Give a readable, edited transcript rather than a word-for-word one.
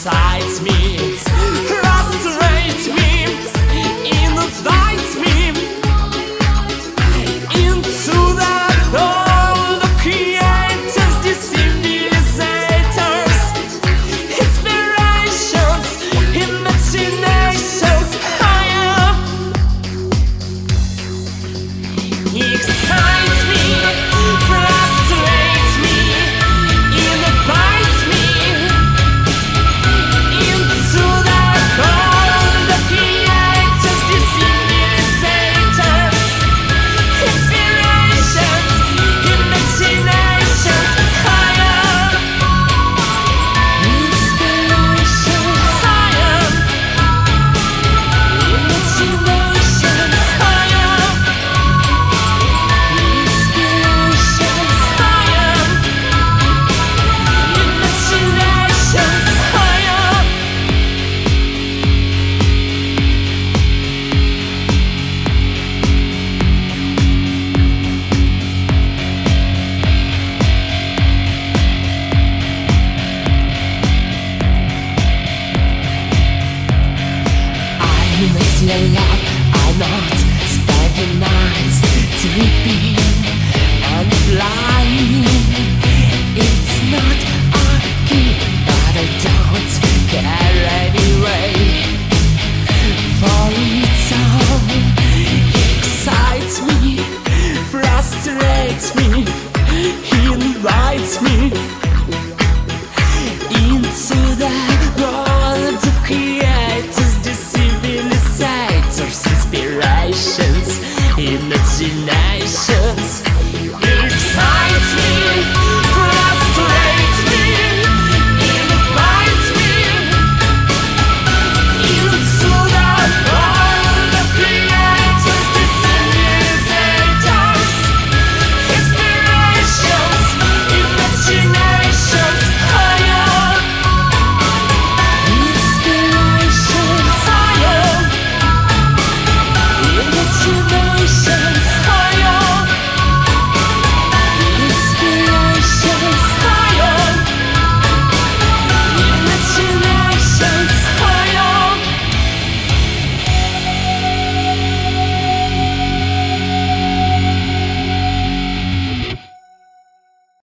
excites me, frustrates me, invites me into that world of creators, decivilisators, inspirations, imaginations. He excites me, frustrates me, invites me into that world of creators, decivilisators, inspirations, imaginations, higher, inspirations, higher, imaginations, higher. Your love, I'll not spend the nights sleeping and flying. It's not